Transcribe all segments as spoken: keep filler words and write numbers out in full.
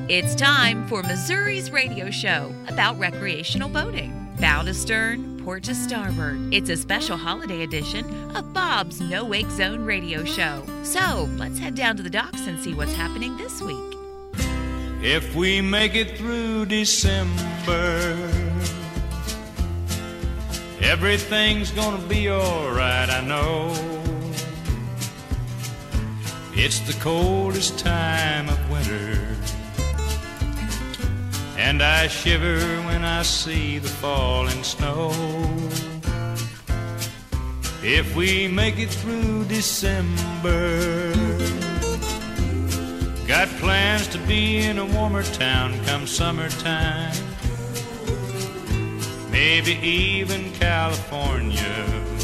It's time for Missouri's radio show about recreational boating. Bow to stern, port to starboard. It's a special holiday edition of Bob's No Wake Zone radio show. So let's head down to the docks and see what's happening this week. If we make it through December, everything's gonna be alright, I know. It's the coldest time of winter, and I shiver when I see the falling snow. If we make it through December, got plans to be in a warmer town come summertime, maybe even California.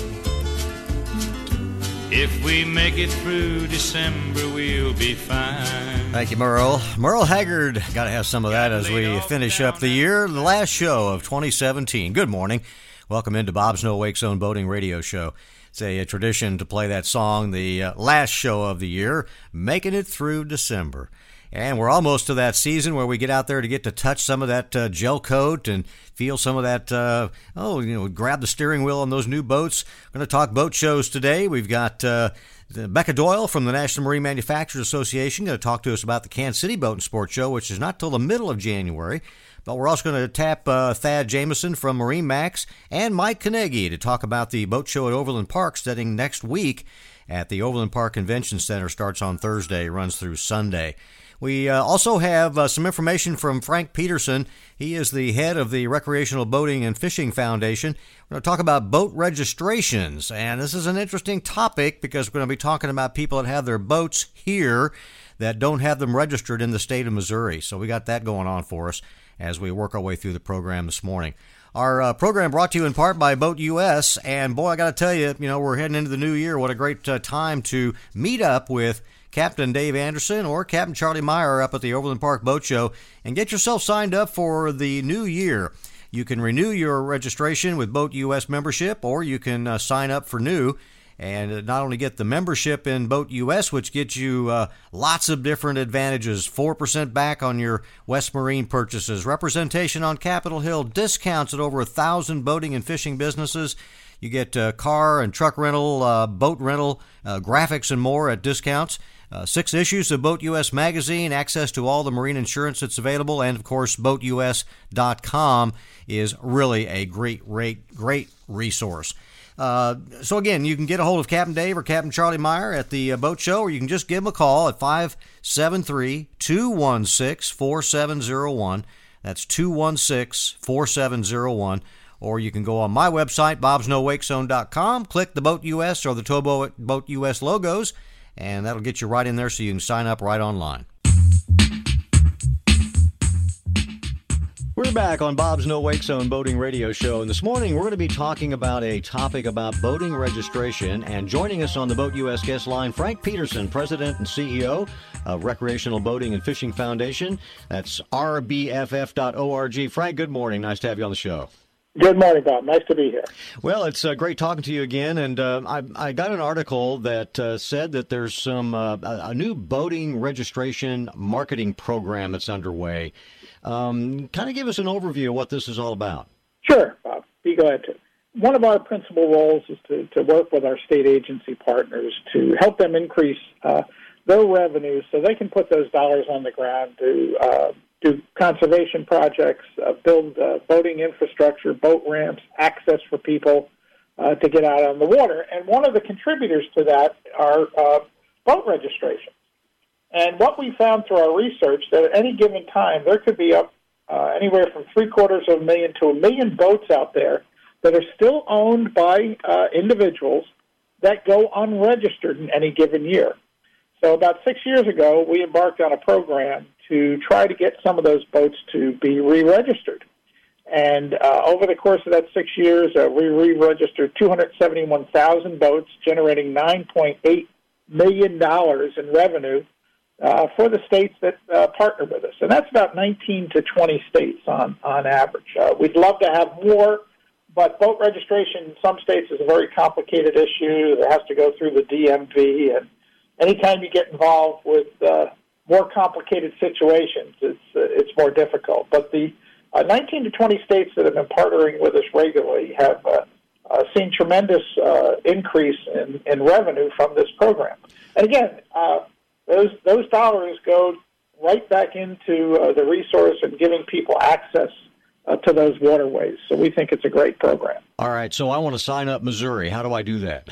If we make it through December, we'll be fine. Thank you, Merle. Merle Haggard. Got to have some of that as we finish up the year, the last show of twenty seventeen. Good morning. Welcome into Bob's No Wake Zone Boating Radio Show. It's a, a tradition to play that song, the uh, last show of the year, making it through December. And we're almost to that season where we get out there to get to touch some of that uh, gel coat and feel some of that, uh, oh, you know, grab the steering wheel on those new boats. We're going to talk boat shows today. We've got uh, Becca Doyle from the National Marine Manufacturers Association going to talk to us about the Kansas City Boat and Sports Show, which is not till the middle of January. But we're also going to tap uh, Thad Jameson from Marine Max and Mike Carnegie to talk about the boat show at Overland Park starting next week at the Overland Park Convention Center. Starts on Thursday, runs through Sunday. We uh, also have uh, some information from Frank Peterson. He is the head of the Recreational Boating and Fishing Foundation. We're going to talk about boat registrations, and this is an interesting topic because we're going to be talking about people that have their boats here that don't have them registered in the state of Missouri. So we got that going on for us as we work our way through the program this morning. Our uh, program brought to you in part by Boat U S, and boy, I got to tell you, you know, we're heading into the new year. What a great uh, time to meet up with Captain Dave Anderson or Captain Charlie Meyer up at the Overland Park Boat Show and get yourself signed up for the new year. You can renew your registration with Boat U S membership, or you can uh, sign up for new and not only get the membership in Boat U S, which gets you uh, lots of different advantages, four percent back on your West Marine purchases, representation on Capitol Hill, discounts at over a thousand boating and fishing businesses. You get uh, car and truck rental, uh, boat rental, uh, graphics and more at discounts. Uh, six issues of Boat U S magazine, access to all the marine insurance that's available, and of course, boat U S dot com is really a great, great, great resource. Uh, so again, you can get a hold of Captain Dave or Captain Charlie Meyer at the uh, boat show, or you can just give them a call at five seven three, two one six, four seven zero one. That's two one six, four seven zero one. Or you can go on my website, bobs no wake zone dot com, click the Boat U S or the Towboat Boat U S logos, and that'll get you right in there so you can sign up right online. We're back on Bob's No Wake Zone Boating Radio Show, and this morning we're going to be talking about a topic about boating registration, and joining us on the Boat U S guest line, Frank Peterson, President and C E O of Recreational Boating and Fishing Foundation. That's r b f f dot org. Frank, good morning. Nice to have you on the show. Good morning, Bob. Nice to be here. Well, it's uh, great talking to you again, and uh, I, I got an article that uh, said that there's some uh, a new boating registration marketing program that's underway. Um, kind of give us an overview of what this is all about. Sure, Bob. Be glad to. One of our principal roles is to, to work with our state agency partners to help them increase uh, their revenues so they can put those dollars on the ground to uh, do conservation projects, uh, build uh, boating infrastructure, boat ramps, access for people uh, to get out on the water. And one of the contributors to that are uh, boat registrations. And what we found through our research, that at any given time, there could be up uh, anywhere from three quarters of a million to a million boats out there that are still owned by uh, individuals that go unregistered in any given year. So about six years ago, we embarked on a program to try to get some of those boats to be re-registered. And uh, over the course of that six years, uh, we re-registered two hundred seventy-one thousand boats, generating nine point eight million dollars in revenue uh, for the states that uh, partner with us. And that's about nineteen to twenty states on, on average. Uh, we'd love to have more, but boat registration in some states is a very complicated issue. It has to go through the D M V, and anytime you get involved with uh, more complicated situations, it's uh, it's more difficult. But the uh, nineteen to twenty states that have been partnering with us regularly have uh, uh, seen tremendous uh, increase in, in revenue from this program. And again, uh, those those dollars go right back into uh, the resource and giving people access uh, to those waterways. So we think it's a great program. All right, so I want to sign up Missouri. How do I do that?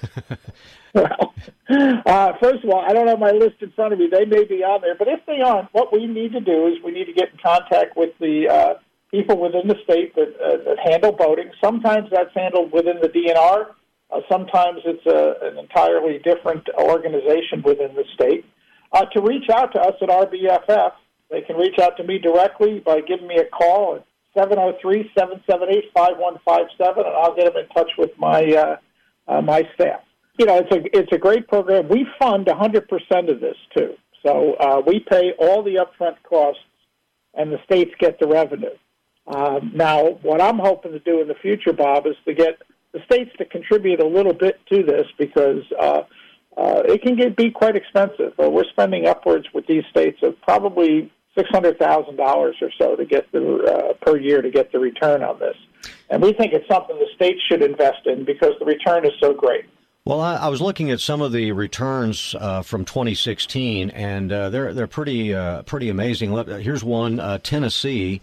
Well, uh, first of all, I don't have my list in front of me. They may be on there. But if they aren't, what we need to do is we need to get in contact with the uh, people within the state that, uh, that handle boating. Sometimes that's handled within the D N R. Uh, sometimes it's a, an entirely different organization within the state. Uh, to reach out to us at R B F F, they can reach out to me directly by giving me a call at seven oh three, seven seven eight, five one five seven, and I'll get them in touch with my uh, uh, my staff. You know, it's a it's a great program. We fund one hundred percent of this, too. So uh, we pay all the upfront costs, and the states get the revenue. Um, now, what I'm hoping to do in the future, Bob, is to get the states to contribute a little bit to this because uh, uh, it can get, be quite expensive. Uh, we're spending upwards with these states of probably six hundred thousand dollars or so to get the uh, per year to get the return on this. And we think it's something the states should invest in because the return is so great. Well, I, I was looking at some of the returns uh, from twenty sixteen, and uh, they're they're pretty uh, pretty amazing. Here's one: uh, Tennessee.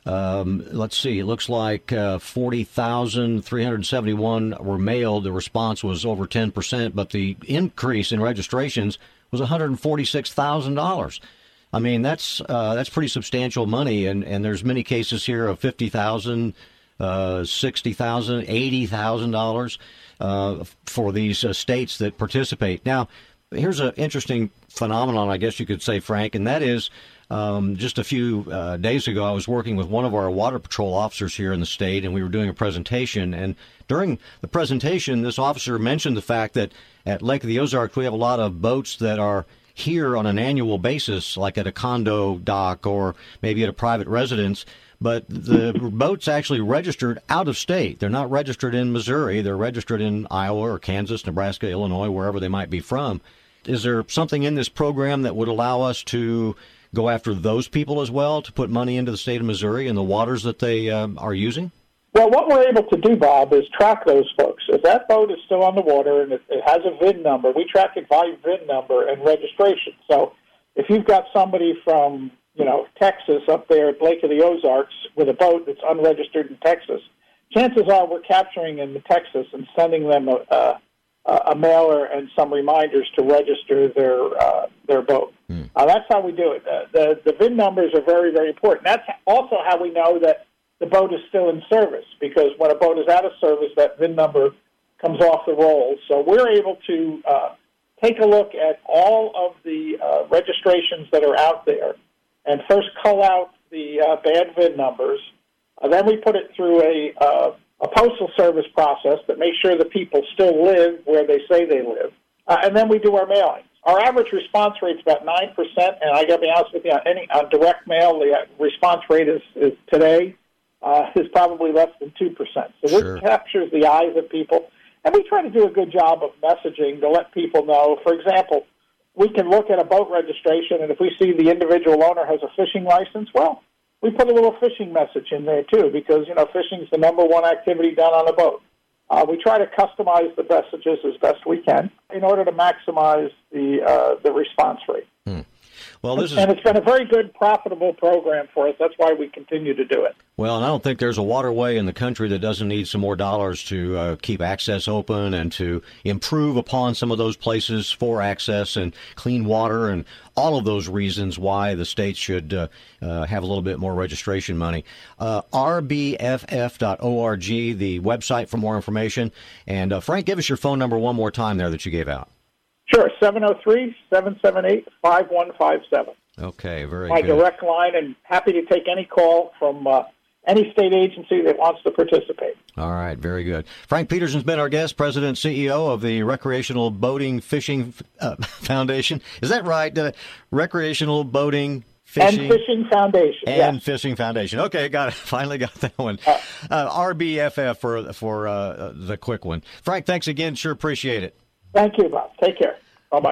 Um, let's see. It looks like uh, forty thousand three hundred seventy-one were mailed. The response was over ten percent, but the increase in registrations was one hundred forty-six thousand dollars. I mean, that's uh, that's pretty substantial money, and, and there's many cases here of fifty thousand dollars, uh, sixty thousand dollars, eighty thousand dollars. Uh, for these uh, states that participate. Now, here's an interesting phenomenon, I guess you could say, Frank, and that is um, just a few uh, days ago, I was working with one of our Water Patrol officers here in the state, and we were doing a presentation. And during the presentation, this officer mentioned the fact that at Lake of the Ozarks, we have a lot of boats that are here on an annual basis, like at a condo dock or maybe at a private residence. But the boats actually registered out of state. They're not registered in Missouri. They're registered in Iowa or Kansas, Nebraska, Illinois, wherever they might be from. Is there something in this program that would allow us to go after those people as well, to put money into the state of Missouri and the waters that they um, are using? Well, what we're able to do, Bob, is track those folks. If that boat is still on the water and it, it has a V I N number, we track it by V I N number and registration. So if you've got somebody from you know, Texas up there at Lake of the Ozarks with a boat that's unregistered in Texas, chances are we're capturing in Texas and sending them a, a, a mailer and some reminders to register their uh, their boat. Hmm. Uh, that's how we do it. Uh, the, the V I N numbers are very, very important. That's also how we know that the boat is still in service, because when a boat is out of service, that V I N number comes off the rolls. So we're able to uh, take a look at all of the uh, registrations that are out there and first cull out the uh, bad V I N numbers. Uh, then we put it through a, uh, a postal service process that makes sure the people still live where they say they live. Uh, and then we do our mailings. Our average response rate is about nine percent, and I got to be honest with you, on, any, on direct mail, the response rate is, is today uh, is probably less than two percent. So Sure. this captures the eyes of people. And we try to do a good job of messaging to let people know. For example, we can look at a boat registration, and if we see the individual owner has a fishing license, well, we put a little fishing message in there, too, because, you know, fishing is the number one activity done on a boat. Uh, we try to customize the messages as best we can in order to maximize the uh, the response rate. Hmm. Well, this is, and it's been a very good, profitable program for us. That's why we continue to do it. Well, and I don't think there's a waterway in the country that doesn't need some more dollars to uh, keep access open and to improve upon some of those places for access and clean water and all of those reasons why the state should uh, uh, have a little bit more registration money. Uh, R B F F dot org, the website for more information. And, uh, Frank, give us your phone number one more time there that you gave out. Sure, seven oh three, seven seven eight, five one five seven. Okay, very My good. My direct line, and happy to take any call from uh, any state agency that wants to participate. All right, very good. Frank Peterson's been our guest, President and C E O of the Recreational Boating Fishing uh, Foundation. Is that right? Uh, Recreational Boating Fishing and Fishing Foundation. And yes. Fishing Foundation. Okay, got it. Finally got that one. Uh, uh, R B F F for, for uh, the quick one. Frank, thanks again. Sure appreciate it. Thank you, Bob. Take care. Bye-bye.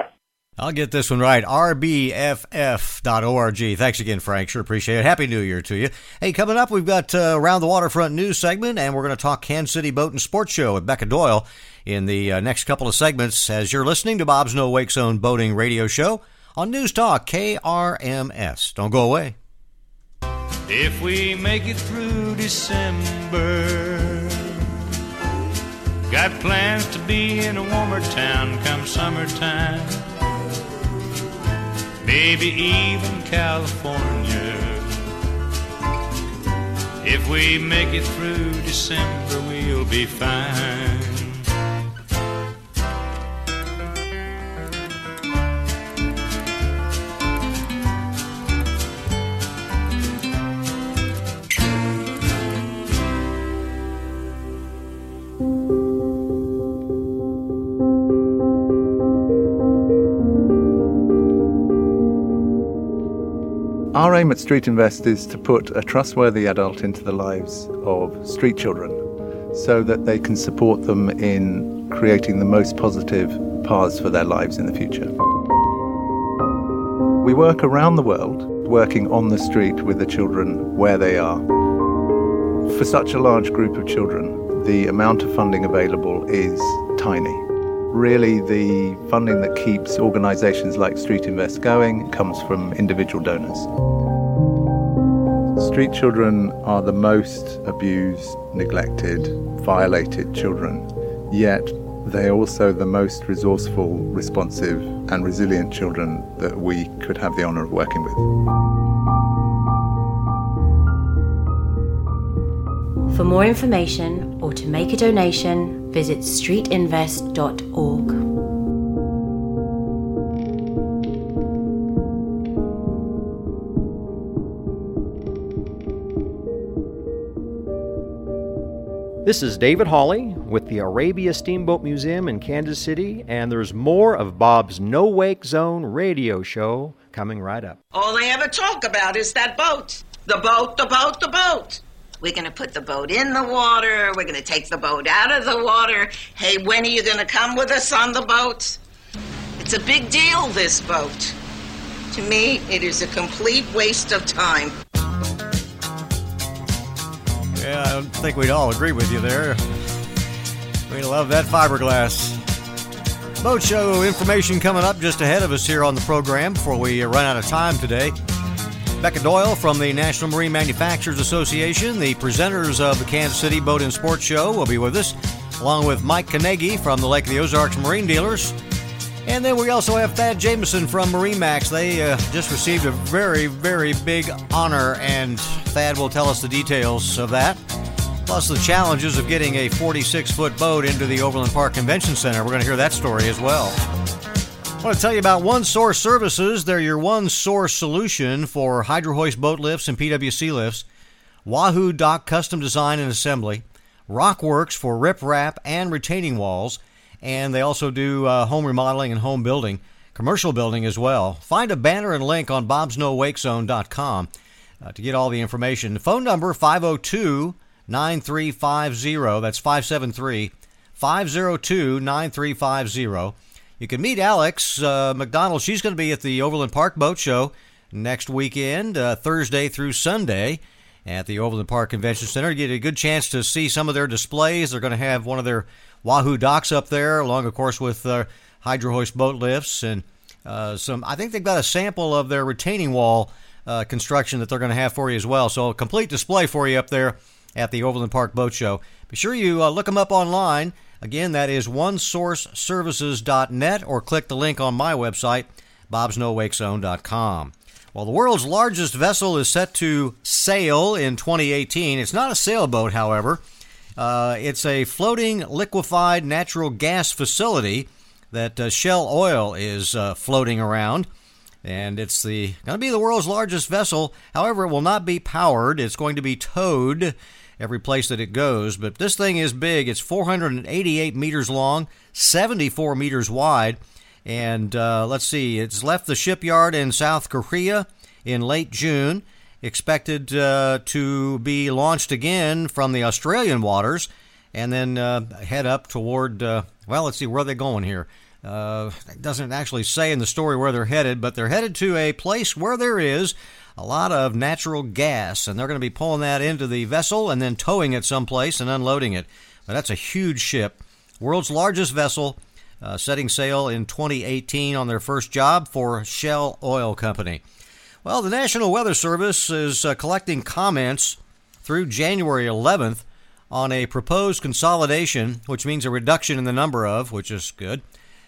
I'll get this one right, r b f f dot org. Thanks again, Frank. Sure appreciate it. Happy New Year to you. Hey, coming up, we've got uh, Around the Waterfront news segment, and we're going to talk Kansas City Boat and Sports Show with Becca Doyle in the uh, next couple of segments as you're listening to Bob's No Wake Zone Boating Radio Show on News Talk K R M S. Don't go away. If we make it through December, got plans to be in a warmer town come summertime. Maybe even California. If we make it through December, we'll be fine. Our aim at Street Invest is to put a trustworthy adult into the lives of street children so that they can support them in creating the most positive paths for their lives in the future. We work around the world, working on the street with the children where they are. For such a large group of children, the amount of funding available is tiny. Really, the funding that keeps organisations like Street Invest going comes from individual donors. Street children are the most abused, neglected, violated children, yet they are also the most resourceful, responsive and resilient children that we could have the honour of working with. For more information or to make a donation, visit street invest dot org. This is David Hawley with the Arabia Steamboat Museum in Kansas City, and there's more of Bob's No Wake Zone radio show coming right up. All they ever talk about is that boat. The boat, the boat, the boat. We're going to put the boat in the water. We're going to take the boat out of the water. Hey, when are you going to come with us on the boat? It's a big deal, this boat. To me, it is a complete waste of time. Yeah, I think we'd all agree with you there. We love that fiberglass. Boat show information coming up just ahead of us here on the program before we run out of time today. Becca Doyle from the National Marine Manufacturers Association, the presenters of the Kansas City Boat and Sports Show, will be with us, along with Mike Carnegie from the Lake of the Ozarks Marine Dealers. And then we also have Thad Jameson from MarineMax. They uh, just received a very, very big honor, and Thad will tell us the details of that, plus the challenges of getting a forty-six foot boat into the Overland Park Convention Center. We're going to hear that story as well. I want to tell you about One Source Services. They're your one source solution for hydro hoist boat lifts and P W C lifts, Wahoo Dock Custom Design and Assembly, Rockworks for riprap and retaining walls, and they also do uh, home remodeling and home building, commercial building as well. Find a banner and link on bobs no wake zone dot com uh, to get all the information. The phone number, five oh two, nine three five zero. That's five seven three, five oh two, nine three five zero. You can meet Alex uh, McDonald. She's going to be at the Overland Park Boat Show next weekend, uh, Thursday through Sunday at the Overland Park Convention Center. You get a good chance to see some of their displays. They're going to have one of their Wahoo docks up there, along, of course, with uh, hydro hoist boat lifts. And uh, some. I think they've got a sample of their retaining wall uh, construction that they're going to have for you as well. So a complete display for you up there at the Overland Park Boat Show. Be sure you uh, look them up online. Again, that is one source services dot net, or click the link on my website, bobs no wake zone dot com. Well, the world's largest vessel is set to sail in twenty eighteen. It's not a sailboat, however. Uh, it's a floating liquefied natural gas facility that uh, Shell Oil is uh, floating around. And it's the going to be the world's largest vessel. However, it will not be powered. It's going to be towed every place that it goes. But this thing is big. It's four hundred eighty-eight meters long, seventy-four meters wide. And uh, let's see, it's left the shipyard in South Korea in late June. Expected uh, to be launched again from the Australian waters and then uh, head up toward, uh, well, let's see, where are they going here? Uh, it doesn't actually say in the story where they're headed, but they're headed to a place where there is a lot of natural gas, and they're going to be pulling that into the vessel and then towing it someplace and unloading it. But that's a huge ship. World's largest vessel, uh, setting sail in twenty eighteen on their first job for Shell Oil Company. Well, the National Weather Service is uh, collecting comments through January eleventh on a proposed consolidation, which means a reduction in the number of, which is good.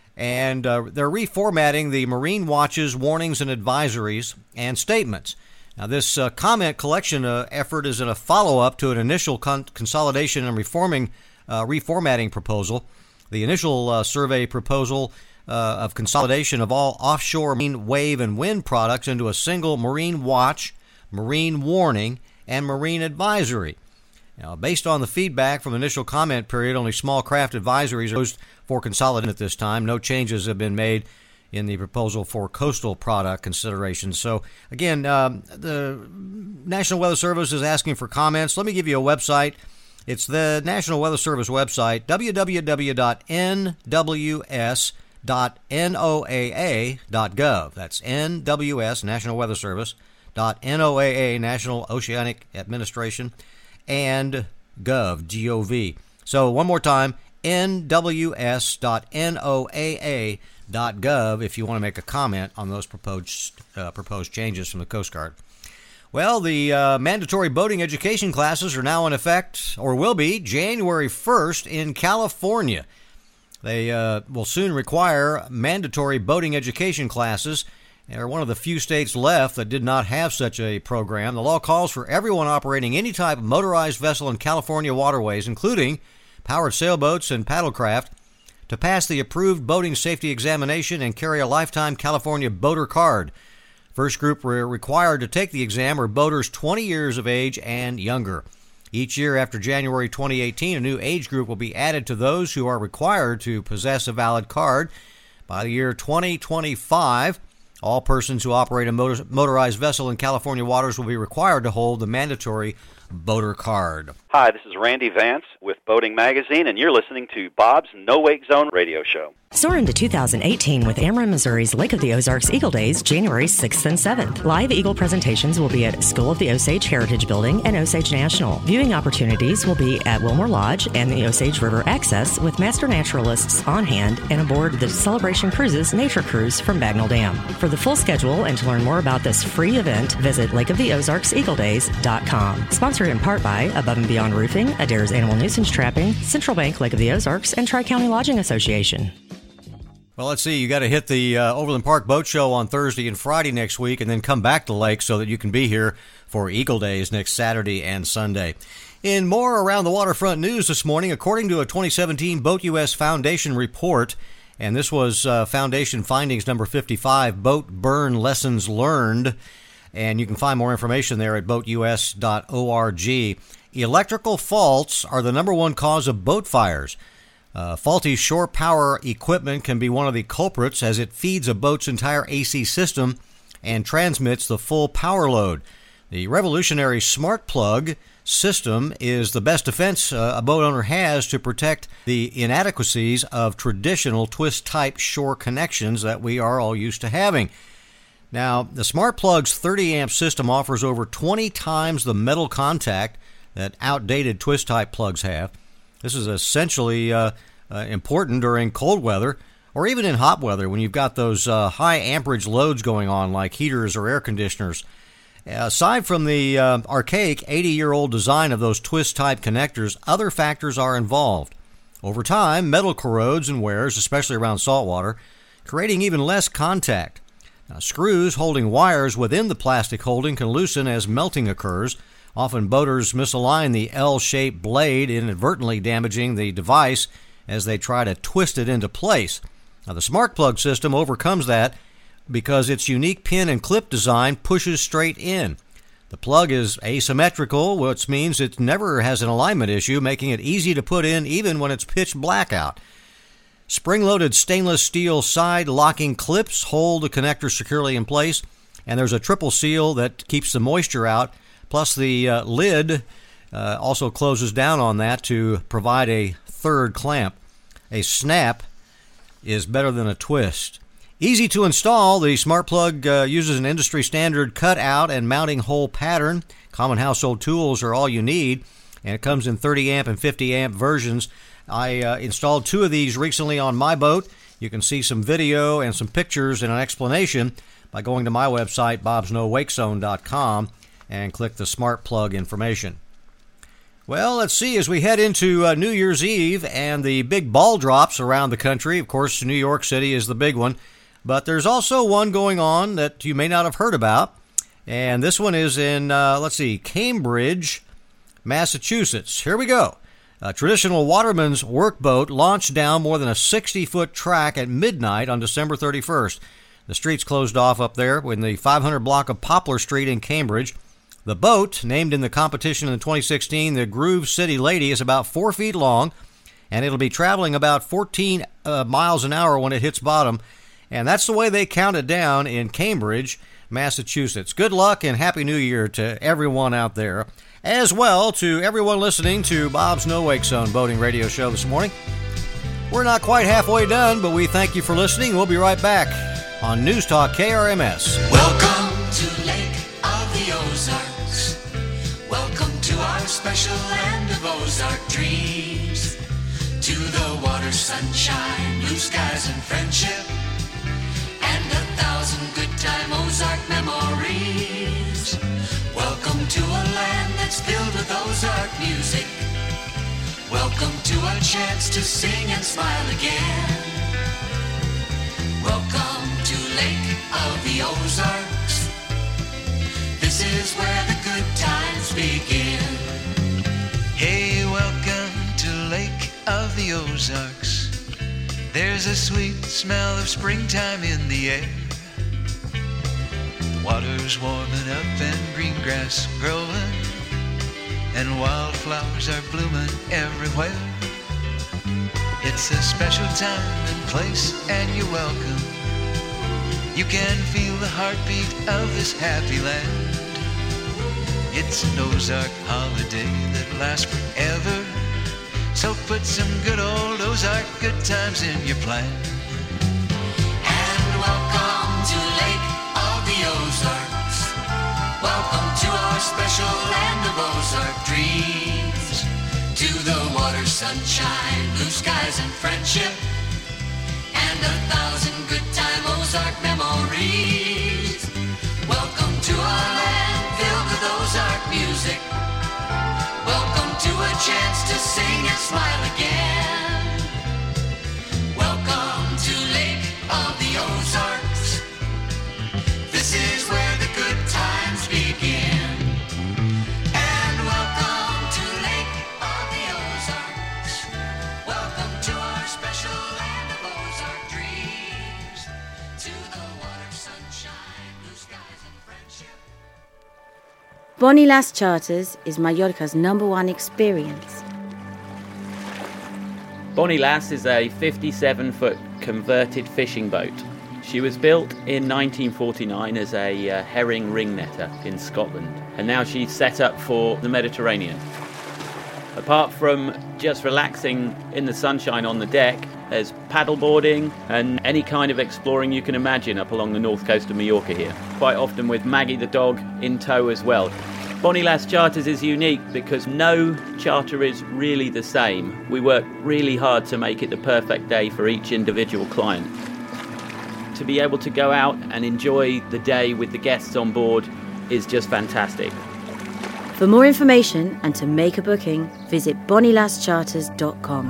And uh, they're reformatting the Marine Watch's warnings and advisories and statements. Now, this uh, comment collection uh, effort is in a follow-up to an initial con- consolidation and reforming uh, reformatting proposal. The initial uh, survey proposal uh, of consolidation of all offshore marine wave and wind products into a single Marine Watch, Marine Warning, and Marine Advisory. Now, based on the feedback from the initial comment period, only small craft advisories are used for consolidation at this time. No changes have been made in the proposal for coastal product considerations. So, again, um, the National Weather Service is asking for comments. Let me give you a website. It's the National Weather Service website, w w w dot n w s dot n o a a dot gov. That's N W S, National Weather Service, dot N O A A, National Oceanic Administration, and gov, G O V. So one more time, N W S dot N O A A dot gov if you want to make a comment on those proposed uh, proposed changes from the Coast Guard. Well, the uh, mandatory boating education classes are now in effect, or will be, January first in California. They uh, will soon require mandatory boating education classes. They're one of the few states left that did not have such a program. The law calls for everyone operating any type of motorized vessel in California waterways, including powered sailboats and paddlecraft, to pass the approved boating safety examination and carry a lifetime California boater card. First group were required to take the exam are boaters twenty years of age and younger. Each year after January twenty eighteen, a new age group will be added to those who are required to possess a valid card. By the year twenty twenty-five, all persons who operate a motor- motorized vessel in California waters will be required to hold the mandatory boater card. Hi, this is Randy Vance with Boating Magazine, and you're listening to Bob's No Wake Zone radio show. Soar into two thousand eighteen with Ameren Missouri's Lake of the Ozarks Eagle Days, January sixth and seventh. Live Eagle presentations will be at School of the Osage Heritage Building and Osage National. Viewing opportunities will be at Wilmore Lodge and the Osage River Access with master naturalists on hand and aboard the Celebration Cruises Nature Cruise from Bagnell Dam. For the full schedule and to learn more about this free event, visit lake of the ozarks eagle days dot com. Sponsored in part by Above and Beyond Roofing, Adair's Animal Nuisance Trapping, Central Bank Lake of the Ozarks, and Tri-County Lodging Association. Well, let's see. You got to hit the uh, Overland Park Boat Show on Thursday and Friday next week, and then come back to Lake so that you can be here for Eagle Days next Saturday and Sunday. In more around the waterfront news this morning, according to a twenty seventeen Boat U S Foundation report, and this was uh, Foundation Findings number fifty-five, Boat Burn Lessons Learned, and you can find more information there at boat u s dot org. Electrical faults are the number one cause of boat fires. Uh, faulty shore power equipment can be one of the culprits as it feeds a boat's entire A C system and transmits the full power load. The revolutionary Smart Plug system is the best defense uh, a boat owner has to protect the inadequacies of traditional twist-type shore connections that we are all used to having. Now, the Smart Plug's thirty amp system offers over twenty times the metal contact that outdated twist-type plugs have. This is essentially uh, uh, important during cold weather or even in hot weather when you've got those uh, high amperage loads going on like heaters or air conditioners. Uh, aside from the uh, archaic eighty-year-old design of those twist-type connectors, other factors are involved. Over time, metal corrodes and wears, especially around salt water, creating even less contact. Now, screws holding wires within the plastic holding can loosen as melting occurs. Often boaters misalign the L-shaped blade, inadvertently damaging the device as they try to twist it into place. Now, the Smart Plug system overcomes that because its unique pin and clip design pushes straight in. The plug is asymmetrical, which means it never has an alignment issue, making it easy to put in even when it's pitch black out. Spring-loaded stainless steel side locking clips hold the connector securely in place, and there's a triple seal that keeps the moisture out. Plus, the uh, lid uh, also closes down on that to provide a third clamp. A snap is better than a twist. Easy to install, the smart plug uh, uses an industry-standard cutout and mounting hole pattern. Common household tools are all you need, and it comes in thirty amp and fifty amp versions. I uh, installed two of these recently on my boat. You can see some video and some pictures and an explanation by going to my website, bobs no wake zone dot com, and click the smart plug information. Well, let's see, as we head into uh, New Year's Eve and the big ball drops around the country, of course, New York City is the big one, but there's also one going on that you may not have heard about, and this one is in, uh, let's see, Cambridge, Massachusetts. Here we go. A traditional waterman's workboat launched down more than a sixty-foot track at midnight on December thirty-first. The streets closed off up there in the five hundred block of Poplar Street in Cambridge. The boat, named in the competition in twenty sixteen the Groove City Lady, is about four feet long, and it'll be traveling about fourteen uh, miles an hour when it hits bottom. And that's the way they count it down in Cambridge, Massachusetts. Good luck and Happy New Year to everyone out there. As well to everyone listening to Bob's No Wake Zone Boating Radio Show this morning. We're not quite halfway done, but we thank you for listening. We'll be right back on News Talk K R M S. Welcome to Lake of the Ozarks. Welcome to our special land of Ozark dreams. To the water, sunshine, blue skies, and friendship, and a thousand good time Ozark memories. Welcome to a land that's filled with Ozark music. Welcome to a chance to sing and smile again. Welcome to Lake of the Ozarks. This is where the good times begin. Hey, welcome to Lake of the Ozarks. There's a sweet smell of springtime in the air. Water's warming up and green grass growing, and wildflowers are blooming everywhere. It's a special time and place, and you're welcome. You can feel the heartbeat of this happy land. It's an Ozark holiday that lasts forever, so put some good old Ozark good times in your plan. And welcome to Lake of the Ozarks. Welcome to our special land of Ozark dreams. To the water, sunshine, blue skies, and friendship, and a thousand good time Ozark memories. Welcome to our land filled with Ozark music. Welcome to a chance to sing and smile again. Welcome to Lake of the Ozarks. This is where the good times begin. And welcome to Lake of the Ozarks. Welcome to our special land of Ozark dreams. To the water, sunshine, blue skies, and friendship. Bonnie Lass Charters is Mallorca's number one experience. Bonnie Lass is a fifty-seven foot converted fishing boat. She was built in nineteen forty-nine as a uh, herring ring netter in Scotland, and now she's set up for the Mediterranean. Apart from just relaxing in the sunshine on the deck, there's paddleboarding and any kind of exploring you can imagine up along the north coast of Mallorca here, quite often with Maggie the dog in tow as well. Bonnie Lass Charters is unique because no charter is really the same. We work really hard to make it the perfect day for each individual client. To be able to go out and enjoy the day with the guests on board is just fantastic. For more information and to make a booking, visit bonnie lass charters dot com.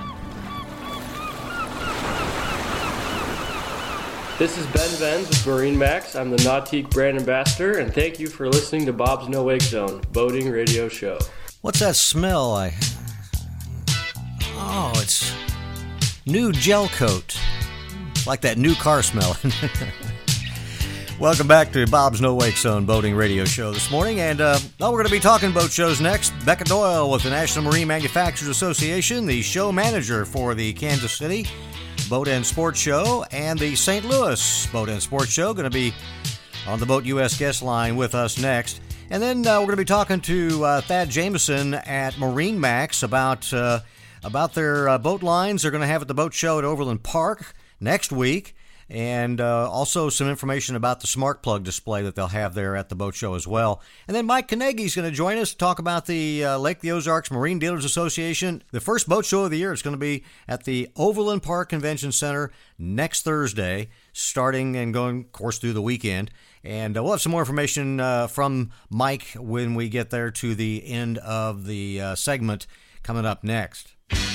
This is Ben Venz with Marine Max. I'm the Nautique brand ambassador, and thank you for listening to Bob's No Wake Zone Boating Radio Show. What's that smell? I oh, it's new gel coat, like that new car smell. Welcome back to Bob's No Wake Zone Boating Radio Show this morning, and uh, well, we're going to be talking boat shows next. Becca Doyle with the National Marine Manufacturers Association, the show manager for the Kansas City Boat and Sports Show and the Saint Louis Boat and Sports Show, going to be on the Boat U S guest line with us next. And then uh, we're going to be talking to uh, Thad Jameson at Marine Max about uh, about their uh, boat lines they're going to have at the boat show at Overland Park. next week. And uh, also some information about the Smart Plug display that they'll have there at the boat show as well. And then Mike Carnegie is going to join us to talk about the uh, Lake the Ozarks Marine Dealers Association. The first boat show of the year is going to be at the Overland Park Convention Center next Thursday, starting and going, of course, through the weekend. And uh, we'll have some more information uh, from Mike when we get there to the end of the uh, segment coming up next.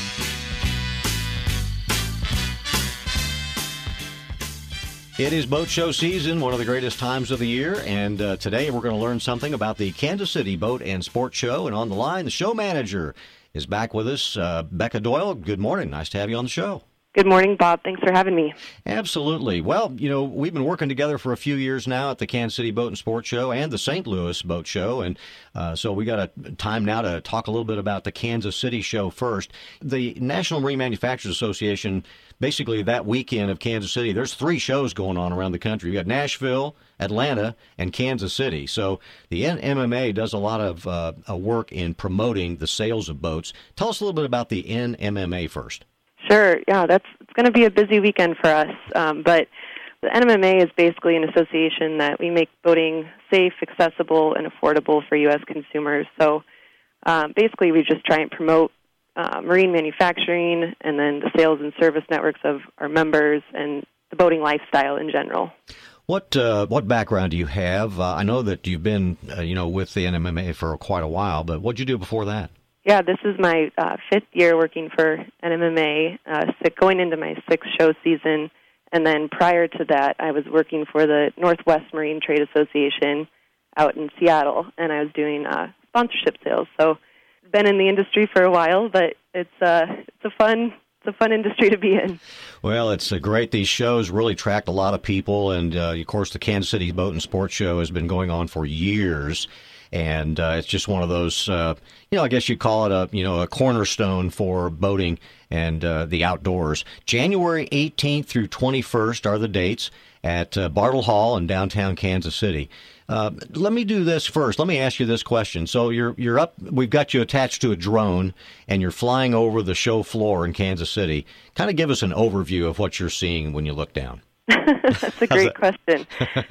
It is boat show season, one of the greatest times of the year, and uh, today we're going to learn something about the Kansas City Boat and Sports Show. And on the line, the show manager is back with us, uh, Becca Doyle. Good morning. Nice to have you on the show. Good morning, Bob. Thanks for having me. Absolutely. Well, you know, we've been working together for a few years now at the Kansas City Boat and Sports Show and the Saint Louis Boat Show, and uh, so we got a time now to talk a little bit about the Kansas City show first. The National Marine Manufacturers Association, basically that weekend of Kansas City, there's three shows going on around the country. You got Nashville, Atlanta, and Kansas City. So the N M M A does a lot of uh, work in promoting the sales of boats. Tell us a little bit about the N M M A first. Sure. Yeah, that's it's going to be a busy weekend for us. Um, but the N M M A is basically an association that we make boating safe, accessible, and affordable for U S consumers. So um, basically we just try and promote uh, marine manufacturing and then the sales and service networks of our members and the boating lifestyle in general. What uh, what background do you have? Uh, I know that you've been uh, you know with the N M M A for quite a while, but what did you do before that? Yeah, this is my uh, fifth year working for N M M A, uh, going into my sixth show season. And then prior to that, I was working for the Northwest Marine Trade Association out in Seattle, and I was doing uh, sponsorship sales. So I've been in the industry for a while, but it's uh, it's a fun it's a fun industry to be in. Well, it's uh, great. These shows really attract a lot of people, and uh, of course, the Kansas City Boat and Sports Show has been going on for years. And uh, it's just one of those, uh, you know, I guess you'd call it a, you know, a cornerstone for boating and uh, the outdoors. January eighteenth through twenty-first are the dates at uh, Bartle Hall in downtown Kansas City. Uh, let me do this first. Let me ask you this question. So you're you're up. We've got you attached to a drone, and you're flying over the show floor in Kansas City. Kind of give us an overview of what you're seeing when you look down. That's a great question.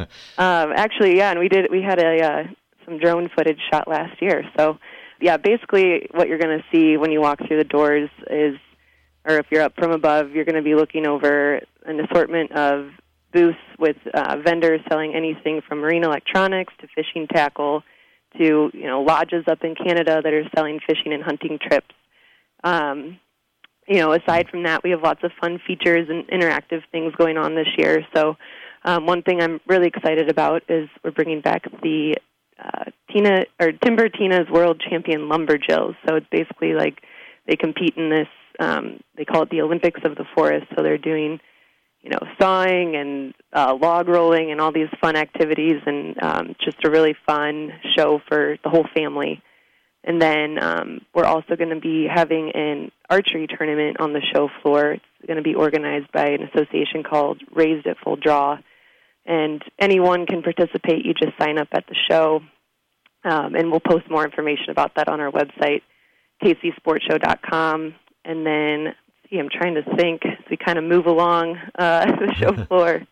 um, actually, yeah, and we did. We had a. Uh, some drone footage shot last year. So, yeah, basically what you're going to see when you walk through the doors is, or if you're up from above, you're going to be looking over an assortment of booths with uh, vendors selling anything from marine electronics to fishing tackle to, you know, lodges up in Canada that are selling fishing and hunting trips. Um, you know, aside from that, we have lots of fun features and interactive things going on this year. So um, one thing I'm really excited about is we're bringing back the Uh, Tina or Timber Tina's World Champion Lumberjills. So it's basically like they compete in this. Um, they call it the Olympics of the Forest. So they're doing, you know, sawing and uh, log rolling and all these fun activities, and um, just a really fun show for the whole family. And then um, we're also going to be having an archery tournament on the show floor. It's going to be organized by an association called Raised at Full Draw. And anyone can participate. You just sign up at the show, um, and we'll post more information about that on our website, k c sports show dot com. And then, see, I'm trying to think as we kind of move along uh, the show floor.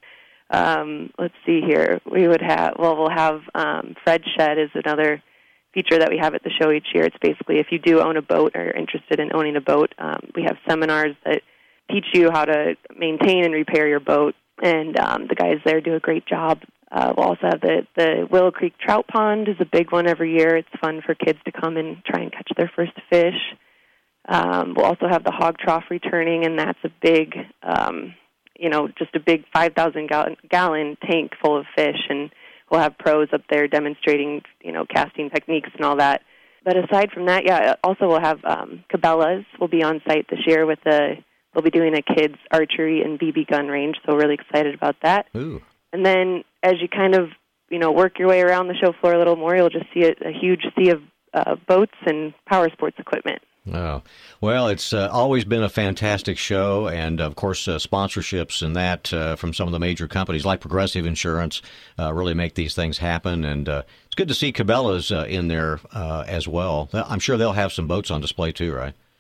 Um, let's see here. We would have, well, we'll have um, Fred Shed is another feature that we have at the show each year. It's basically if you do own a boat or are interested in owning a boat, um, we have seminars that teach you how to maintain and repair your boat. And um, the guys there do a great job. Uh, we'll also have the, the Willow Creek Trout Pond is a big one every year. It's fun for kids to come and try and catch their first fish. Um, we'll also have the Hog Trough returning, and that's a big, um, you know, just a big five thousand gallon, gallon tank full of fish. And we'll have pros up there demonstrating, you know, casting techniques and all that. But aside from that, yeah, also we'll have um, Cabela's will be on site this year with a We'll be doing a kids' archery and B B gun range, so really excited about that. Ooh. And then as you kind of, you know, work your way around the show floor a little more, you'll just see a, a huge sea of uh, boats and power sports equipment. Oh, well, it's uh, always been a fantastic show, and, of course, uh, sponsorships and that uh, from some of the major companies like Progressive Insurance uh, really make these things happen, and uh, it's good to see Cabela's uh, in there uh, as well. I'm sure they'll have some boats on display, too, right?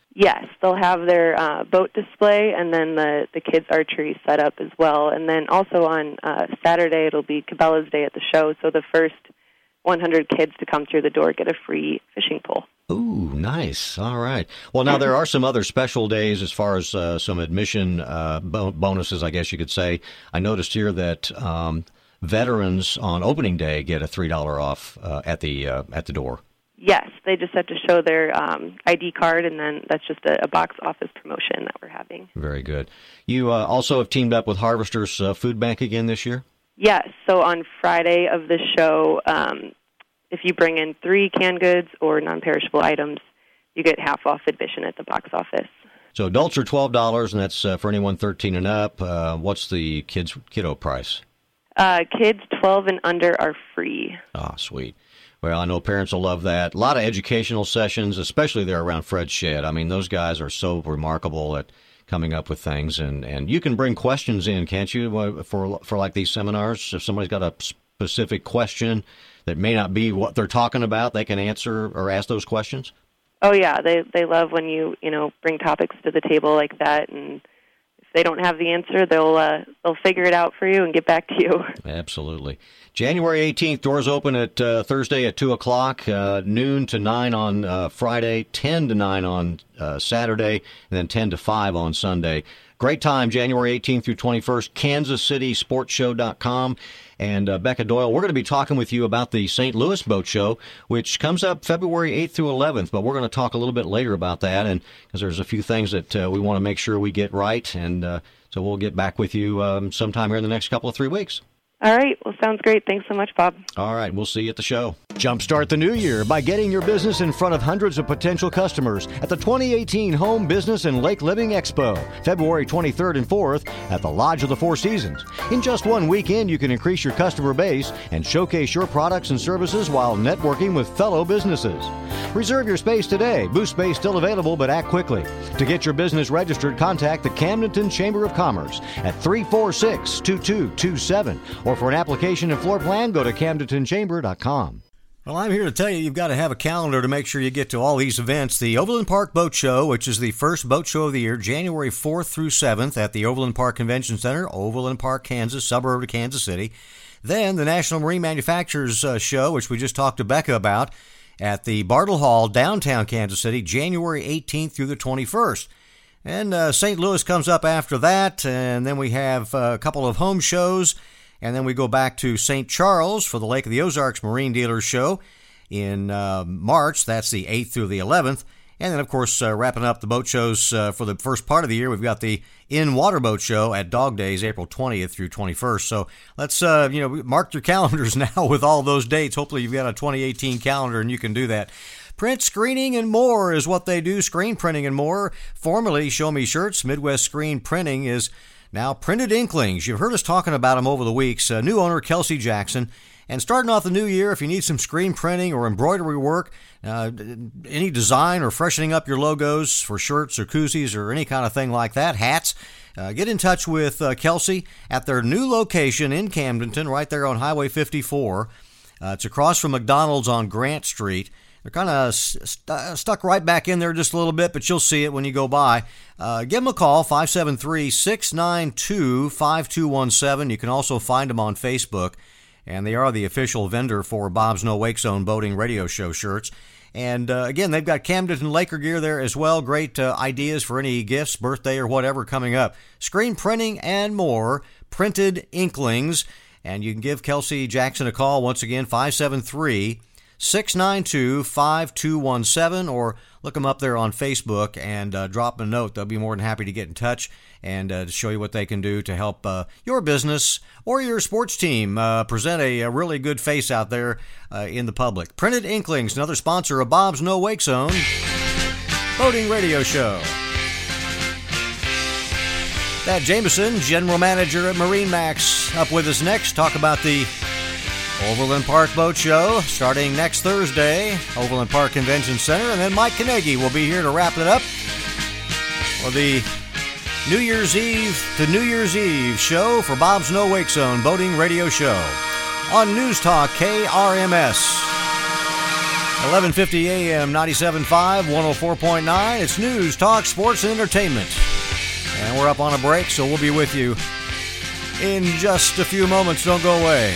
Yes, they'll have their uh, boat display and then the, the kids' archery set up as well. And then also on uh, Saturday, it'll be Cabela's Day at the show, so the first one hundred kids to come through the door get a free fishing pole. Ooh, nice. All right. Well, now there are some other special days as far as uh, some admission uh, bo- bonuses, I guess you could say. I noticed here that um, veterans on opening day get a three dollars off uh, at the uh, at the door. Yes, they just have to show their um, I D card, and then that's just a, a box office promotion that we're having. Very good. You uh, also have teamed up with Harvesters uh, Food Bank again this year? Yes, so on Friday of the show, um, if you bring in three canned goods or non-perishable items, you get half off admission at the box office. So adults are twelve dollars, and that's uh, for anyone thirteen and up. Uh, what's the kids kiddo price? Uh, kids twelve and under are free. Ah, sweet. Well, I know parents will love that. A lot of educational sessions, especially there around Fred Shedd. I mean, those guys are so remarkable at coming up with things. And, and you can bring questions in, can't you, for for like these seminars? If somebody's got a specific question that may not be what they're talking about, they can answer or ask those questions? Oh, yeah. They they love when you, you know, bring topics to the table like that. And if they don't have the answer, they'll uh, they'll figure it out for you and get back to you. Absolutely. January eighteenth, doors open at uh, Thursday at two o'clock, uh, noon to nine on uh, Friday, ten to nine on uh, Saturday, and then ten to five on Sunday. Great time, January eighteenth through twenty-first, kansas city sports show dot com. And uh, Becca Doyle, we're going to be talking with you about the Saint Louis Boat Show, which comes up February eighth through eleventh, but we're going to talk a little bit later about that, and because there's a few things that uh, we want to make sure we get right, and uh, so we'll get back with you um, sometime here in the next couple of three weeks. All right. Well, sounds great. Thanks so much, Bob. All right. We'll see you at the show. Jumpstart the new year by getting your business in front of hundreds of potential customers at the twenty eighteen Home Business and Lake Living Expo, February twenty-third and fourth at the Lodge of the Four Seasons. In just one weekend, you can increase your customer base and showcase your products and services while networking with fellow businesses. Reserve your space today. Booth space still available, but act quickly. To get your business registered, contact the Camdenton Chamber of Commerce at three four six, two two two seven. Or for an application and floor plan, go to camdenton chamber dot com. Well, I'm here to tell you you've got to have a calendar to make sure you get to all these events. The Overland Park Boat Show, which is the first boat show of the year, January fourth through seventh at the Overland Park Convention Center, Overland Park, Kansas, suburb of Kansas City. Then the National Marine Manufacturers uh, Show, which we just talked to Becca about, at the Bartle Hall, downtown Kansas City, January eighteenth through the twenty-first. And uh, Saint Louis comes up after that, and then we have uh, a couple of home shows. And then we go back to Saint Charles for the Lake of the Ozarks Marine Dealers Show in uh, March. That's the eighth through the eleventh. And then, of course, uh, wrapping up the boat shows uh, for the first part of the year, we've got the In-Water Boat Show at Dog Days, April twentieth through twenty-first. So let's, uh, you know, mark your calendars now with all those dates. Hopefully you've got a twenty eighteen calendar and you can do that. Print screening and more is what they do, screen printing and more. Formerly Show Me Shirts, Midwest Screen Printing is now Printed Inklings. You've heard us talking about them over the weeks. Uh, new owner Kelsey Jackson. And starting off the new year, if you need some screen printing or embroidery work, uh, any design or freshening up your logos for shirts or koozies or any kind of thing like that, hats, uh, get in touch with uh, Kelsey at their new location in Camdenton, right there on Highway fifty-four. Uh, it's across from McDonald's on Grant Street. They're kind of st- stuck right back in there just a little bit, but you'll see it when you go by. Uh, give them a call, five seven three, six nine two, five two one seven. You can also find them on Facebook, and they are the official vendor for Bob's No Wake Zone Boating Radio Show shirts. And uh, again, they've got Camdenton Laker gear there as well. Great uh, ideas for any gifts, birthday, or whatever coming up. Screen printing and more, Printed Inklings. And you can give Kelsey Jackson a call, once again, five seven three, six nine two, five two one seven, or look them up there on Facebook and uh, drop them a note. They'll be more than happy to get in touch and uh, to show you what they can do to help uh, your business or your sports team uh, present a, a really good face out there uh, in the public. Printed Inklings, another sponsor of Bob's No Wake Zone Boating Radio Show. Thad Jameson, General Manager at Marine Max, up with us next. Talk about the Overland Park Boat Show starting next Thursday, Overland Park Convention Center, and then Mike Carnegie will be here to wrap it up for the New Year's Eve to New Year's Eve show for Bob's No Wake Zone Boating Radio Show on News Talk K R M S. eleven fifty a m, ninety-seven point five, one oh four point nine. It's news, talk, sports, and entertainment. And we're up on a break, so we'll be with you in just a few moments. Don't go away.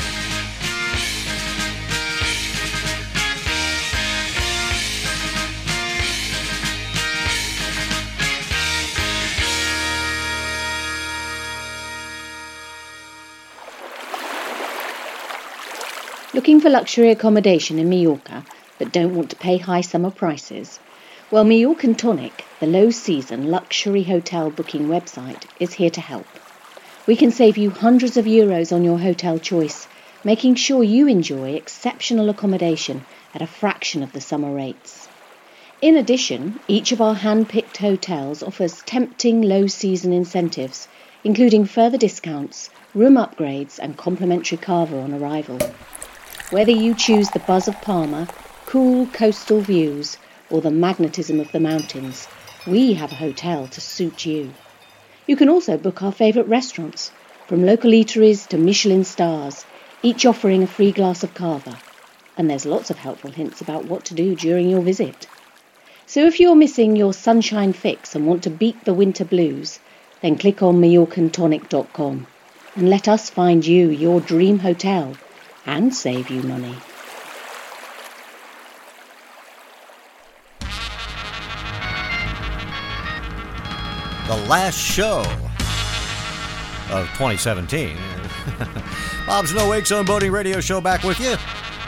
Looking for luxury accommodation in Mallorca but don't want to pay high summer prices? Well, Mallorcan Tonic, the low-season luxury hotel booking website, is here to help. We can save you hundreds of euros on your hotel choice, making sure you enjoy exceptional accommodation at a fraction of the summer rates. In addition, each of our hand-picked hotels offers tempting low-season incentives, including further discounts, room upgrades and complimentary cava on arrival. Whether you choose the buzz of Palma, cool coastal views, or the magnetism of the mountains, we have a hotel to suit you. You can also book our favourite restaurants, from local eateries to Michelin stars, each offering a free glass of cava. And there's lots of helpful hints about what to do during your visit. So if you're missing your sunshine fix and want to beat the winter blues, then click on Mallorcan Tonic dot com and let us find you your dream hotel and save you money. The last show of twenty seventeen. Bob's No Wake Zone Boating Radio Show back with you.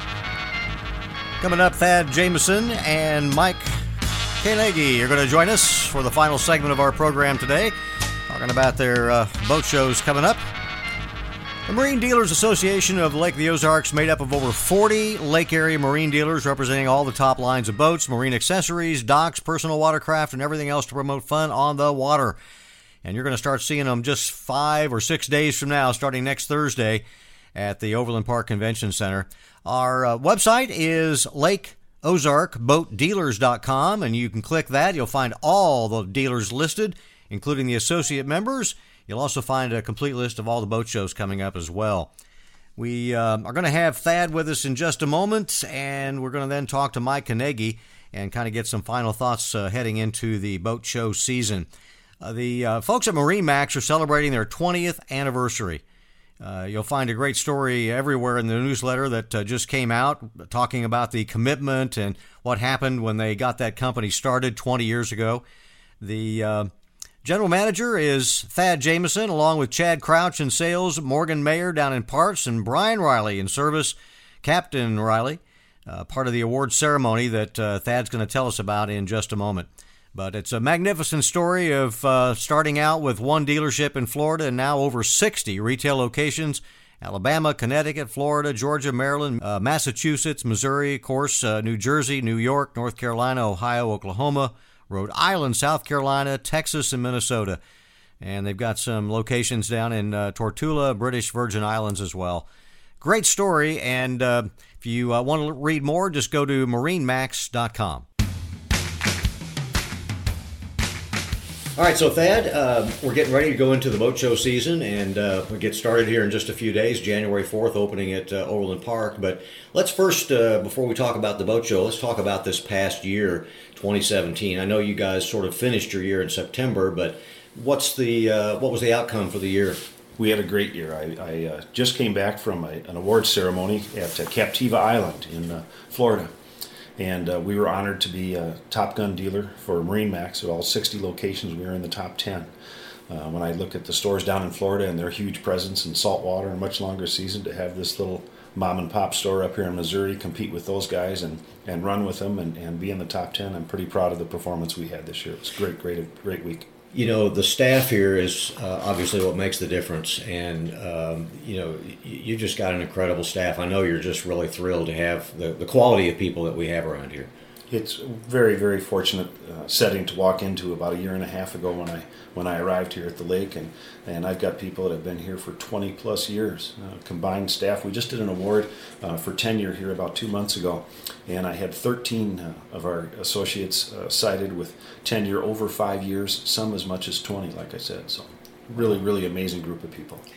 Coming up, Thad Jameson and Mike Kalegi are going to join us for the final segment of our program today, talking about their uh, boat shows coming up. The Marine Dealers Association of Lake of the Ozarks, made up of over forty lake area marine dealers representing all the top lines of boats, marine accessories, docks, personal watercraft, and everything else to promote fun on the water. And you're going to start seeing them just five or six days from now, starting next Thursday at the Overland Park Convention Center. Our uh, website is lake ozark boat dealers dot com, and you can click that. You'll find all the dealers listed, including the associate members. You'll also find a complete list of all the boat shows coming up as well. We uh, are going to have Thad with us in just a moment, and we're going to then talk to Mike Kalegi and kind of get some final thoughts uh, heading into the boat show season. Uh, the uh, folks at MarineMax are celebrating their twentieth anniversary. Uh, you'll find a great story everywhere in the newsletter that uh, just came out, talking about the commitment and what happened when they got that company started twenty years ago. The uh, General Manager is Thad Jameson, along with Chad Crouch in sales, Morgan Mayer down in parts, and Brian Riley in service. Captain Riley, uh, part of the award ceremony that uh, Thad's going to tell us about in just a moment. But it's a magnificent story of uh, starting out with one dealership in Florida and now over sixty retail locations. Alabama, Connecticut, Florida, Georgia, Maryland, uh, Massachusetts, Missouri, of course, uh, New Jersey, New York, North Carolina, Ohio, Oklahoma, Rhode Island, South Carolina, Texas, and Minnesota. And they've got some locations down in uh, Tortola, British Virgin Islands as well. Great story, and uh, if you uh, want to read more, just go to marine max dot com. All right, so Thad, uh, we're getting ready to go into the boat show season, and uh, we'll get started here in just a few days, January fourth, opening at uh, Overland Park. But let's first, uh, before we talk about the boat show, let's talk about this past year, twenty seventeen. I know you guys sort of finished your year in September, but what's the uh, what was the outcome for the year? We had a great year. I, I uh, just came back from a, an awards ceremony at uh, Captiva Island in uh, Florida. And uh, we were honored to be a Top Gun dealer for MarineMax at all sixty locations. We were in the top ten. Uh, when I look at the stores down in Florida and their huge presence in saltwater and much longer season, to have this little mom and pop store up here in Missouri compete with those guys and, and run with them and, and be in the top ten, I'm pretty proud of the performance we had this year. It was a great, great, great week. You know, the staff here is uh, obviously what makes the difference. And, um, you know, you just got an incredible staff. I know you're just really thrilled to have the, the quality of people that we have around here. It's a very, very fortunate uh, setting to walk into about a year and a half ago when I when I arrived here at the lake. And, and I've got people that have been here for twenty plus years, uh, combined staff. We just did an award uh, for tenure here about two months ago. And I had thirteen uh, of our associates uh, cited with tenure over five years, some as much as twenty, like I said. So really, really amazing group of people.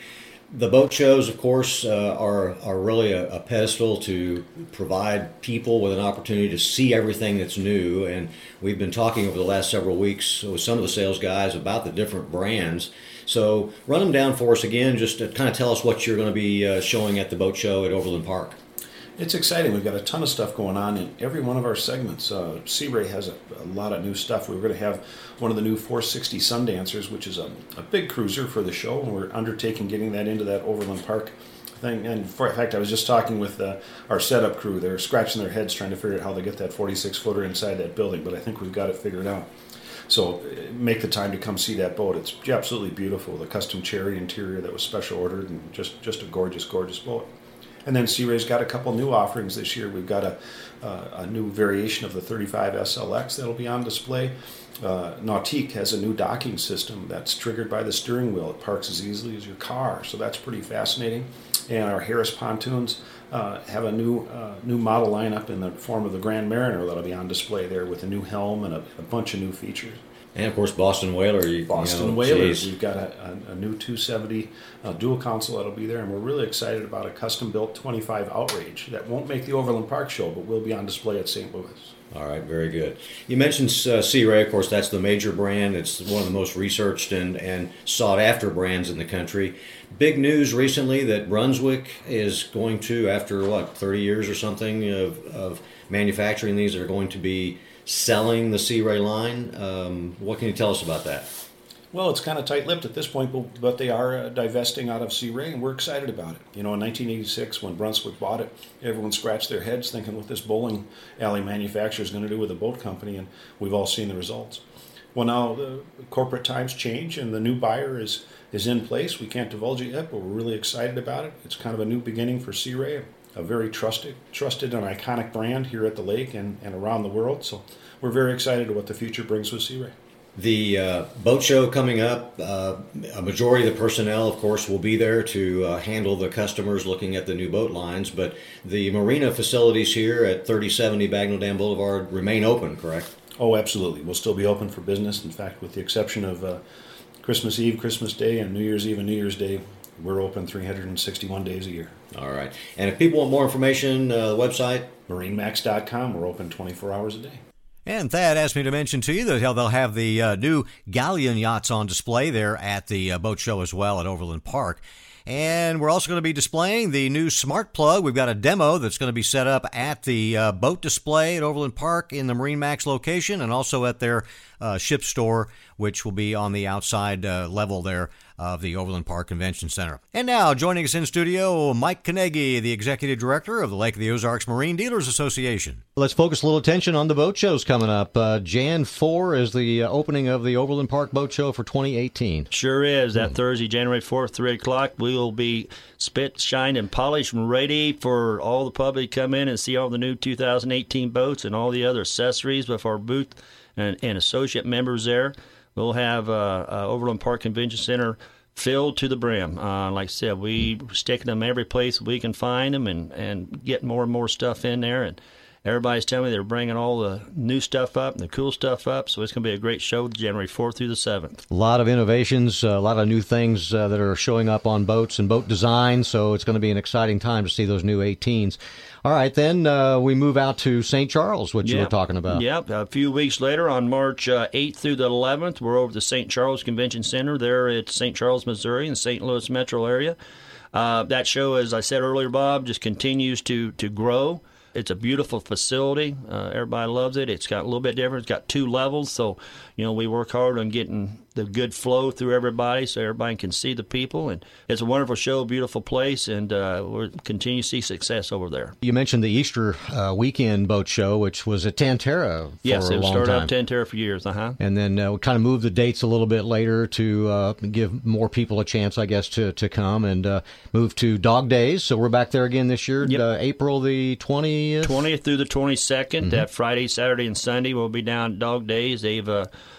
The boat shows, of course, uh, are are really a, a pedestal to provide people with an opportunity to see everything that's new. And we've been talking over the last several weeks with some of the sales guys about the different brands. So run them down for us again, just to kind of tell us what you're going to be uh, showing at the boat show at Overland Park. It's exciting. We've got a ton of stuff going on in every one of our segments. Uh, Sea Ray has a, a lot of new stuff. We're going to have one of the new four sixty Sundancers, which is a, a big cruiser for the show, and we're undertaking getting that into that Overland Park thing. And for, in fact, I was just talking with uh, our setup crew. They're scratching their heads trying to figure out how they get that forty-six footer inside that building, but I think we've got it figured out. So make the time to come see that boat. It's absolutely beautiful. The custom cherry interior that was special ordered, and just, just a gorgeous, gorgeous boat. And then Sea Ray's got a couple new offerings this year. We've got a, uh, a new variation of the thirty-five S L X that'll be on display. Uh, Nautique has a new docking system that's triggered by the steering wheel. It parks as easily as your car, so that's pretty fascinating. And our Harris pontoons uh, have a new uh, new model lineup in the form of the Grand Mariner that'll be on display there with a new helm and a, a bunch of new features. And, of course, Boston Whaler. You, Boston you know, Whalers. geez. We've got a, a, a new two seventy uh, dual console that'll be there, and we're really excited about a custom-built twenty-five Outrage that won't make the Overland Park show, but will be on display at Saint Louis. All right, very good. You mentioned uh, Sea Ray. Of course, that's the major brand. It's one of the most researched and, and sought-after brands in the country. Big news recently that Brunswick is going to, after, what, thirty years or something of, of manufacturing these, are going to be selling the Sea Ray line. Um, what can you tell us about that? Well, it's kind of tight-lipped at this point, but, but they are uh, divesting out of Sea Ray, and we're excited about it. You know, in nineteen eighty-six, when Brunswick bought it, everyone scratched their heads thinking what this bowling alley manufacturer is going to do with a boat company, and we've all seen the results. Well, now the corporate times change, and the new buyer is, is in place. We can't divulge it yet, but we're really excited about it. It's kind of a new beginning for Sea Ray, a very trusted, trusted and iconic brand here at the lake and, and around the world. So we're very excited about what the future brings with Sea Ray. The uh, boat show coming up, uh, a majority of the personnel, of course, will be there to uh, handle the customers looking at the new boat lines, but the marina facilities here at thirty seventy Bagnell Dam Boulevard remain open, correct? Oh, absolutely. We'll still be open for business. In fact, with the exception of uh, Christmas Eve, Christmas Day, and New Year's Eve and New Year's Day, we're open three hundred sixty-one days a year. All right. And if people want more information, uh, the website? marine max dot com. We're open twenty-four hours a day. And Thad asked me to mention to you that they'll have the uh, new Galleon yachts on display there at the uh, boat show as well at Overland Park. And we're also going to be displaying the new Smart Plug. We've got a demo that's going to be set up at the uh, boat display at Overland Park in the Marine Max location, and also at their uh, ship store, which will be on the outside uh, level there of the Overland Park Convention Center. And now, joining us in studio, Mike Carnegie, the Executive Director of the Lake of the Ozarks Marine Dealers Association. Let's focus a little attention on the boat shows coming up. Uh, January fourth is the uh, opening of the Overland Park Boat Show for twenty eighteen. Sure is. That Hmm. Thursday, January fourth, three o'clock, we will be spit, shined, and polished and ready for all the public to come in and see all the new two thousand eighteen boats and all the other accessories with our booth and, and associate members there. We'll have uh, uh, Overland Park Convention Center filled to the brim. Uh, like I said, we sticking them every place we can find them and, and get more and more stuff in there. And everybody's telling me they're bringing all the new stuff up and the cool stuff up. So it's going to be a great show January fourth through the seventh. A lot of innovations, uh, a lot of new things uh, that are showing up on boats and boat design, so it's going to be an exciting time to see those new eighteens. All right, then uh, we move out to Saint Charles, which you were talking about. Yep. A few weeks later, on March uh, eighth through the eleventh, we're over at the Saint Charles Convention Center there at Saint Charles, Missouri, in the Saint Louis metro area. Uh, that show, as I said earlier, Bob, just continues to, to grow. It's a beautiful facility. Uh, everybody loves it. It's got a little bit different. It's got two levels, so you know we work hard on getting the good flow through everybody, so everybody can see the people. And it's a wonderful show, beautiful place, and uh, we'll continue to see success over there. You mentioned the Easter uh, weekend boat show, which was at Tantera for yes, a it long started time. up Tantera for years, uh-huh. And then uh, we kind of moved the dates a little bit later to uh, give more people a chance, I guess, to, to come, and uh, move to Dog Days. So we're back there again this year, Yep. uh, April the twentieth? twentieth through the twenty-second. Mhm. That Friday, Saturday, and Sunday we'll be down at Dog Days. They've uh,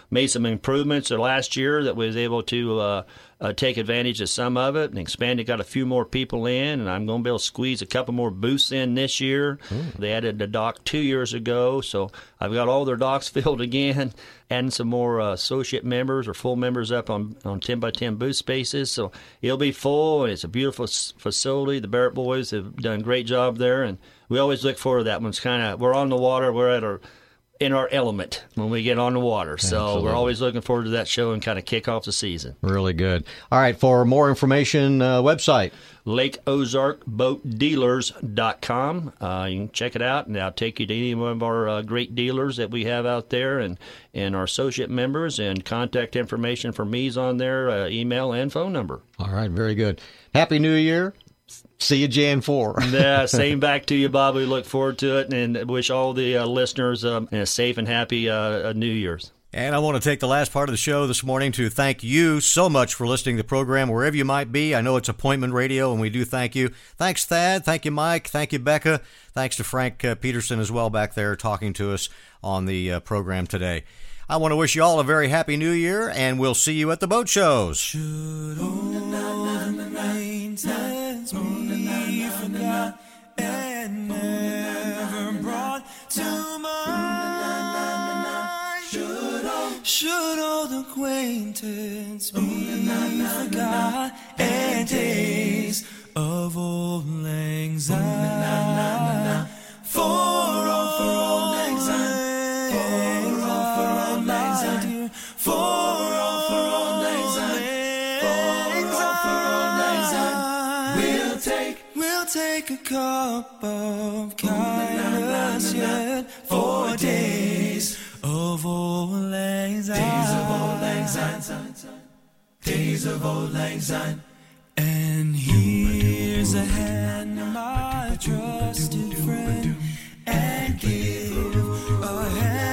made some improvements last year that we was able to uh, uh, take advantage of some of it and expanded, got a few more people in, and I'm going to be able to squeeze a couple more booths in this year. Mm. They added the dock two years ago, so I've got all their docks filled again, adding some more uh, associate members or full members up on, on ten by ten booth spaces, so it'll be full, and it's a beautiful s- facility. The Barrett boys have done a great job there, and we always look forward to that one. It's kind of, we're on the water, we're at our in our element when we get on the water. So Absolutely. We're always looking forward to that show and kind of kick off the season. Really good. All right, for more information, uh, website. Lake Ozark Boat Dealers dot com. Uh, you can check it out, and I'll take you to any one of our uh, great dealers that we have out there and, and our associate members, and contact information for me is on there, uh, email and phone number. All right, very good. Happy New Year. See you January fourth. Yeah, same back to you, Bob. We look forward to it and wish all the uh, listeners um, a safe and happy uh, New Year's. And I want to take the last part of the show this morning to thank you so much for listening to the program, wherever you might be. I know it's appointment radio, and we do thank you. Thanks, Thad. Thank you, Mike. Thank you, Becca. Thanks to Frank uh, Peterson as well back there talking to us on the uh, program today. I want to wish you all a very happy New Year, and we'll see you at the boat shows. Should all the maintenance be forgot and never brought to mind? Should all, should old acquaintance be forgot and days of old lang syne? For all, for old lang syne. For all, for all lang syne, for all, for all lang syne, we'll take, we'll take a cup of kindness yet for days of old lang syne, days of old lang syne, days of old lang syne. And here's a hand, my trusted friend, and give a hand.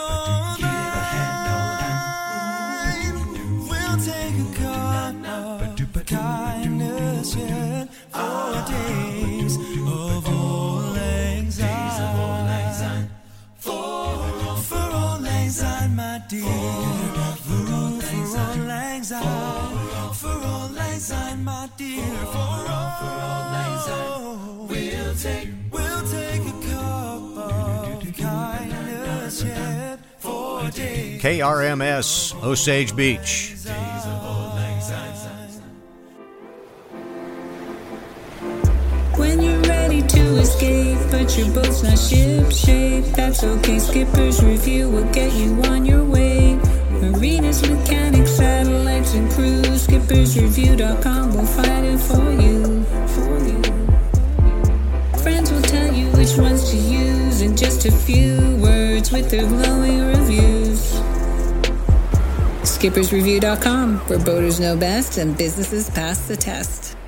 Take a cup of kindness yet for days of old lang syne. For, for old lang syne, my dear. For old lang syne. For old lang syne, my dear. For old lang syne. We'll take, we'll take a cup of kindness yet for days. K R M S, Osage Beach. When you're ready to escape, but your boat's not ship shape, that's okay. Skipper's Review will get you on your way. Marinas, mechanics, satellites, and crews. Skippers Review dot com will find it for you. For you. Friends will tell you which ones to use in just a few words with their glowing reviews. Skippers Review dot com, where boaters know best and businesses pass the test.